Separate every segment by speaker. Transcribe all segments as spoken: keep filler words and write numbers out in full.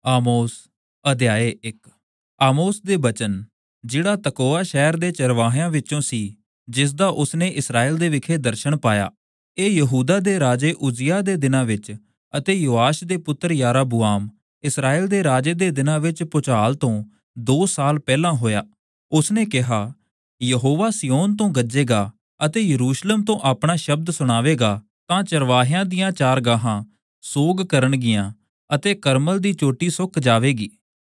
Speaker 1: ਆਮੋਸ ਅਧਿਆਇ ਇੱਕ। ਆਮੋਸ ਦੇ ਬਚਨ, ਜਿਹੜਾ ਤਕੋਆ ਸ਼ਹਿਰ ਦੇ ਚਰਵਾਹਿਆਂ ਵਿੱਚੋਂ ਸੀ, ਜਿਸ ਦਾ ਉਸਨੇ ਇਸਰਾਏਲ ਦੇ ਵਿਖੇ ਦਰਸ਼ਨ ਪਾਇਆ। ਇਹ ਯਹੂਦਾ ਦੇ ਰਾਜੇ ਉਜ਼ੀਆ ਦੇ ਦਿਨਾਂ ਵਿੱਚ ਅਤੇ ਯੋਆਸ਼ ਦੇ ਪੁੱਤਰ ਯਾਰਾਬੁਆਮ ਇਸਰਾਏਲ ਦੇ ਰਾਜੇ ਦੇ ਦਿਨਾਂ ਵਿੱਚ ਭੁਚਾਲ ਤੋਂ ਦੋ ਸਾਲ ਪਹਿਲਾਂ ਹੋਇਆ। ਉਸਨੇ ਕਿਹਾ, ਯਹੋਵਾ ਸਿਯੋਨ ਤੋਂ ਗੱਜੇਗਾ ਅਤੇ ਯਰੂਸ਼ਲਮ ਤੋਂ ਆਪਣਾ ਸ਼ਬਦ ਸੁਣਾਵੇਗਾ, ਤਾਂ ਚਰਵਾਹਿਆਂ ਦੀਆਂ ਚਾਰਗਾਹਾਂ ਸੋਗ ਕਰਨਗੀਆਂ ਅਤੇ ਕਰਮਲ ਦੀ ਚੋਟੀ ਸੁੱਕ ਜਾਵੇਗੀ।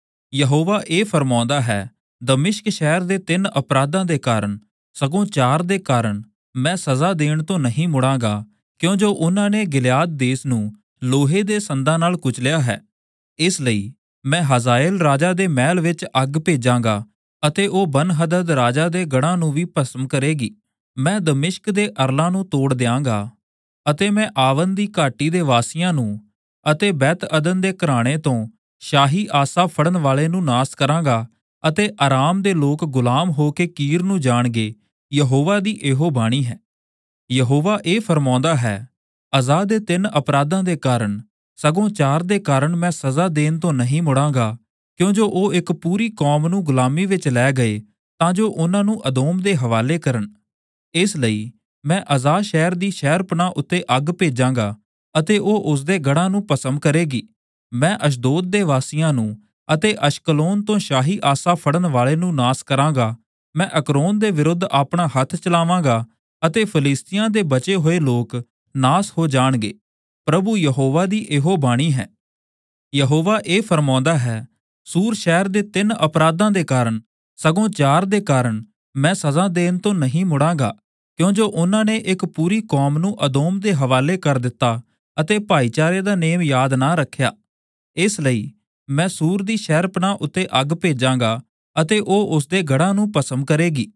Speaker 1: ਯਹੋਵਾ ਇਹ ਫਰਮਾਉਂਦਾ ਹੈ, ਦਮਿਸ਼ਕ ਸ਼ਹਿਰ ਦੇ ਤਿੰਨ ਅਪਰਾਧਾਂ ਦੇ ਕਾਰਨ, ਸਗੋਂ ਚਾਰ ਦੇ ਕਾਰਨ ਮੈਂ ਸਜ਼ਾ ਦੇਣ ਤੋਂ ਨਹੀਂ ਮੁੜਾਂਗਾ, ਕਿਉਂ ਜੋ ਉਨ੍ਹਾਂ ਨੇ ਗਿਲਿਆਦ ਦੇਸ ਨੂੰ ਲੋਹੇ ਦੇ ਸੰਦਾਂ ਨਾਲ ਕੁਚਲਿਆ ਹੈ। ਇਸ ਲਈ ਮੈਂ ਹਜ਼ਾਏਲ ਰਾਜਾ ਦੇ ਮਹਿਲ ਵਿੱਚ ਅੱਗ ਭੇਜਾਂਗਾ ਅਤੇ ਉਹ ਬਨ-ਹਦਦ ਰਾਜਾ ਦੇ ਗੜ੍ਹਾਂ ਨੂੰ ਵੀ ਭਸਮ ਕਰੇਗੀ। ਮੈਂ ਦਮਿਸ਼ਕ ਦੇ ਅਰਲਾਂ ਨੂੰ ਤੋੜ ਦਿਆਂਗਾ ਅਤੇ ਮੈਂ ਆਵਨ ਦੀ ਘਾਟੀ ਦੇ ਵਾਸੀਆਂ ਨੂੰ ਅਤੇ ਬੈਤ-ਅਦਨ ਦੇ ਘਰਾਣੇ ਤੋਂ ਸ਼ਾਹੀ ਆਸਾ ਫੜਨ ਵਾਲੇ ਨੂੰ ਨਾਸ ਕਰਾਂਗਾ ਅਤੇ ਆਰਾਮ ਦੇ ਲੋਕ ਗੁਲਾਮ ਹੋ ਕੇ ਕੀਰ ਨੂੰ ਜਾਣਗੇ। ਯਹੋਵਾ ਦੀ ਇਹੋ ਬਾਣੀ ਹੈ। ਯਹੋਵਾ ਇਹ ਫਰਮਾਉਂਦਾ ਹੈ, ਅਜ਼ਾ ਦੇ ਤਿੰਨ ਅਪਰਾਧਾਂ ਦੇ ਕਾਰਨ, ਸਗੋਂ ਚਾਰ ਦੇ ਕਾਰਨ ਮੈਂ ਸਜ਼ਾ ਦੇਣ ਤੋਂ ਨਹੀਂ ਮੁੜਾਂਗਾ, ਕਿਉਂ ਜੋ ਉਹ ਇੱਕ ਪੂਰੀ ਕੌਮ ਨੂੰ ਗੁਲਾਮੀ ਵਿੱਚ ਲੈ ਗਏ, ਤਾਂ ਜੋ ਉਹਨਾਂ ਨੂੰ ਅਦੋਮ ਦੇ ਹਵਾਲੇ ਕਰਨ। ਇਸ ਲਈ ਮੈਂ ਅਜ਼ਾ ਸ਼ਹਿਰ ਦੀ ਸ਼ਹਿਰਪਨਾਹ ਉੱਤੇ ਅੱਗ ਭੇਜਾਂਗਾ ਅਤੇ ਉਹ ਉਸਦੇ ਗੜ੍ਹਾਂ ਨੂੰ ਭਸਮ ਕਰੇਗੀ। ਮੈਂ ਅਸ਼ਦੋਦ ਦੇ ਵਾਸੀਆਂ ਨੂੰ ਅਤੇ ਅਸ਼ਕਲੋਨ ਤੋਂ ਸ਼ਾਹੀ ਆਸਾ ਫੜਨ ਵਾਲੇ ਨੂੰ ਨਾਸ ਕਰਾਂਗਾ। ਮੈਂ ਅਕਰੋਨ ਦੇ ਵਿਰੁੱਧ ਆਪਣਾ ਹੱਥ ਚਲਾਵਾਂਗਾ ਅਤੇ ਫਲਿਸਤੀਆਂ ਦੇ ਬਚੇ ਹੋਏ ਲੋਕ ਨਾਸ ਹੋ ਜਾਣਗੇ। ਪ੍ਰਭੂ ਯਹੋਵਾ ਦੀ ਇਹੋ ਬਾਣੀ ਹੈ। ਯਹੋਵਾ ਇਹ ਫਰਮਾਉਂਦਾ ਹੈ, ਸੂਰ ਸ਼ਹਿਰ ਦੇ ਤਿੰਨ ਅਪਰਾਧਾਂ ਦੇ ਕਾਰਨ, ਸਗੋਂ ਚਾਰ ਦੇ ਕਾਰਨ ਮੈਂ ਸਜ਼ਾ ਦੇਣ ਤੋਂ ਨਹੀਂ ਮੁੜਾਂਗਾ, ਕਿਉਂ ਜੋ ਉਨ੍ਹਾਂ ਨੇ ਇੱਕ ਪੂਰੀ ਕੌਮ ਨੂੰ ਅਦੋਮ ਦੇ ਹਵਾਲੇ ਕਰ ਦਿੱਤਾ ਅਤੇ ਭਾਈਚਾਰੇ ਦਾ ਨੇਮ ਯਾਦ ਨਾ ਰੱਖਿਆ। ਇਸ ਲਈ ਮੈਂ ਸੂਰ ਦੀ ਸ਼ਹਿਰਪਨਾਹ ਉੱਤੇ ਅੱਗ ਭੇਜਾਂਗਾ ਅਤੇ ਉਹ ਉਸਦੇ ਗੜ੍ਹਾਂ ਨੂੰ ਭਸਮ ਕਰੇਗੀ।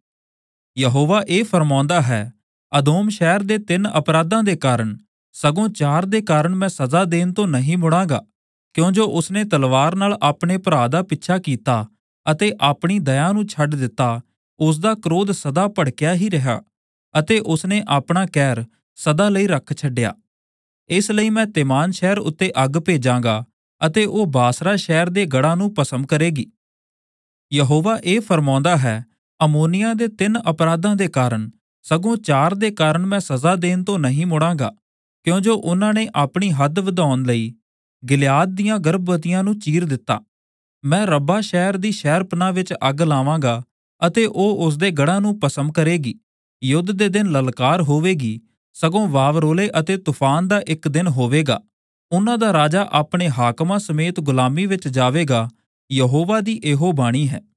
Speaker 1: ਯਹੋਵਾ ਇਹ ਫਰਮਾਉਂਦਾ ਹੈ, ਅਦੋਮ ਸ਼ਹਿਰ ਦੇ ਤਿੰਨ ਅਪਰਾਧਾਂ ਦੇ ਕਾਰਨ, ਸਗੋਂ ਚਾਰ ਦੇ ਕਾਰਨ ਮੈਂ ਸਜ਼ਾ ਦੇਣ ਤੋਂ ਨਹੀਂ ਮੁੜਾਂਗਾ, ਕਿਉਂ ਜੋ ਉਸਨੇ ਤਲਵਾਰ ਨਾਲ ਆਪਣੇ ਭਰਾ ਦਾ ਪਿੱਛਾ ਕੀਤਾ ਅਤੇ ਆਪਣੀ ਦਇਆ ਨੂੰ ਛੱਡ ਦਿੱਤਾ। ਉਸਦਾ ਕ੍ਰੋਧ ਸਦਾ ਭੜਕਿਆ ਹੀ ਰਿਹਾ ਅਤੇ ਉਸਨੇ ਆਪਣਾ ਕਹਿਰ ਸਦਾ ਲਈ ਰੱਖ ਛੱਡਿਆ। ਇਸ ਲਈ ਮੈਂ ਤੇਮਾਨ ਸ਼ਹਿਰ ਉੱਤੇ ਅੱਗ ਭੇਜਾਂਗਾ ਅਤੇ ਉਹ ਬਾਸਰਾ ਸ਼ਹਿਰ ਦੇ ਗੜ੍ਹਾਂ ਨੂੰ ਭਸਮ ਕਰੇਗੀ। ਯਹੋਵਾ ਇਹ ਫਰਮਾਉਂਦਾ ਹੈ, ਅਮੋਨੀਆਂ ਦੇ ਤਿੰਨ ਅਪਰਾਧਾਂ ਦੇ ਕਾਰਨ, ਸਗੋਂ ਚਾਰ ਦੇ ਕਾਰਨ ਮੈਂ ਸਜ਼ਾ ਦੇਣ ਤੋਂ ਨਹੀਂ ਮੁੜਾਂਗਾ, ਕਿਉਂ ਜੋ ਉਨ੍ਹਾਂ ਨੇ ਆਪਣੀ ਹੱਦ ਵਧਾਉਣ ਲਈ ਗਿਲਿਆਦ ਦੀਆਂ ਗਰਭਵਤੀਆਂ ਨੂੰ ਚੀਰ ਦਿੱਤਾ। ਮੈਂ ਰੱਬਾ ਸ਼ਹਿਰ ਦੀ ਸ਼ਹਿਰਪਨਾਹ ਵਿੱਚ ਅੱਗ ਲਾਵਾਂਗਾ ਅਤੇ ਉਹ ਉਸਦੇ ਗੜ੍ਹਾਂ ਨੂੰ ਭਸਮ ਕਰੇਗੀ। ਯੁੱਧ ਦੇ ਦਿਨ ਲਲਕਾਰ ਹੋਵੇਗੀ, ਸਗੋਂ ਵਾਵਰੋਲੇ ਅਤੇ ਤੂਫਾਨ ਦਾ ਇੱਕ ਦਿਨ ਹੋਵੇਗਾ। ਉਨ੍ਹਾਂ ਦਾ ਰਾਜਾ ਆਪਣੇ ਹਾਕਮਾਂ ਸਮੇਤ ਗੁਲਾਮੀ ਵਿੱਚ ਜਾਵੇਗਾ। ਯਹੋਵਾ ਦੀ ਇਹੋ ਬਾਣੀ ਹੈ।